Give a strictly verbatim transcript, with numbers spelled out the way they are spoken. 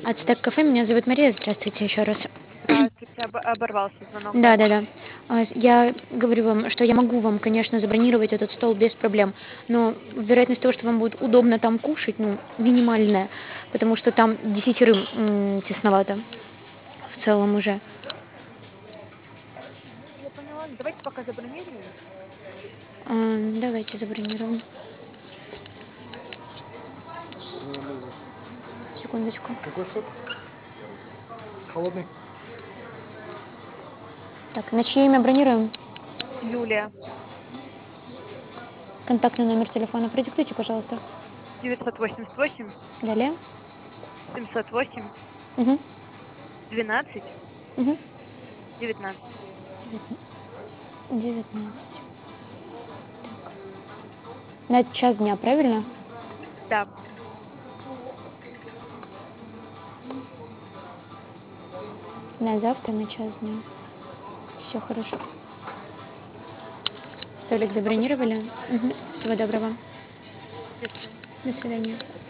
Ацтек кафе, меня зовут Мария. Здравствуйте еще раз. Здравствуйте, об- оборвался звонок, Да, да. да, да. А, с- Я говорю вам, что я могу вам, конечно, забронировать этот стол без проблем, но вероятность того, что вам будет удобно там кушать, ну, минимальная, потому что там десятерым м, тесновато в целом уже. Ну, я поняла. Ну, давайте пока забронируем. А, Давайте забронируем. Секундочку. Какой сок? Холодный? Так, на чье имя бронируем? Юлия, Контактный номер телефона продиктуйте, пожалуйста. девятьсот восемьдесят восемь, Далее. семьсот восемь, Угу, двенадцать, угу. девятнадцать. девятнадцать. На час дня, правильно? Да. На завтра на час дня. Все хорошо. Столик Спасибо большое. забронировали? Мгм. Всего доброго. До свидания. До свидания.